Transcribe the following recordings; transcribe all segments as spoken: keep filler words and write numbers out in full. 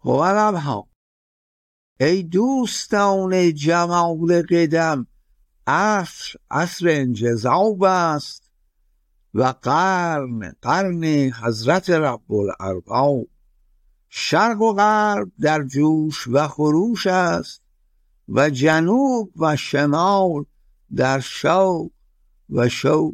قوارب ها، ای دوستان جمال قدم، عصر عصر انجذاب است و قرن قرن حضرت رب الارباب. شرق و غرب در جوش و خروش است و جنوب و شمال در شوق و شور.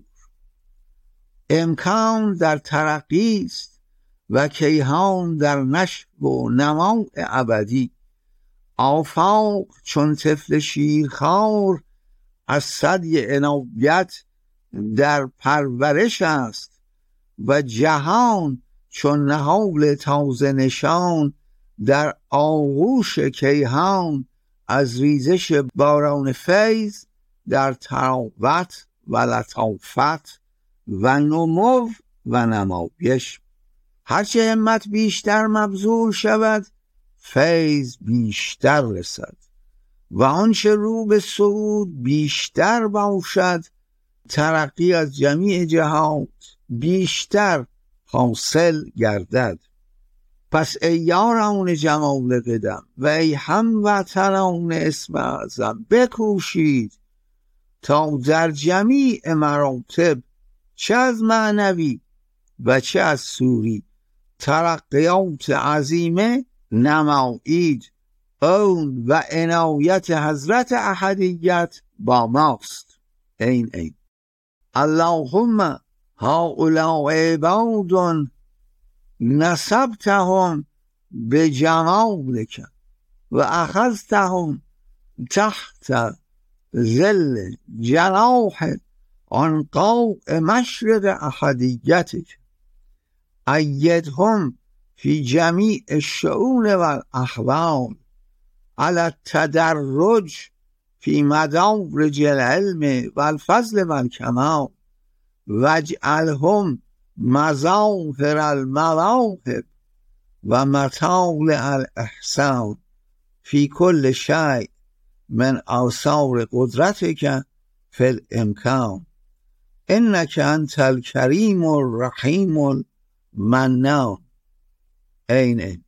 امکان در ترقی است و کیهان در نشو و نما ابدی. آفاق چون طفل شیرخوار از ثدی عنایت در پرورش است و جهان چون نهال تازه نشان در آغوش کیهان از ریزش باران فیض در تراوت و لطافت و نمو و نمایش. هرچه همت بیشتر مبذول شود فیض بیشتر رسد و آنچه رو به صعود بیشتر باشد ترقی از جمیع جهات بیشتر حاصل گردد. پس ای یاران جمال قدم و ای هموطنان اسم اعظم، بکوشید تا در جمیع مراتب چه از معنوی و چه از سوری ترقیات عظیمه نمایید. اون و عنایت حضرت احدیت با ماست. این این اللهم هؤلاء عباد نسبتهم بجمالک و اخذتهم تحت ظل جناح عنقاء مشرق احدیتک. ایدهم فی جمیع الشؤون والاحوال على التدرج فی مدارج العلم والفضل والکمال واجعلهم مظاهر المواهب و مطالع الاحسان فی کل شیء من آثار قدرتک فی الامکان انک انت الکریم الرحیم المنان. این این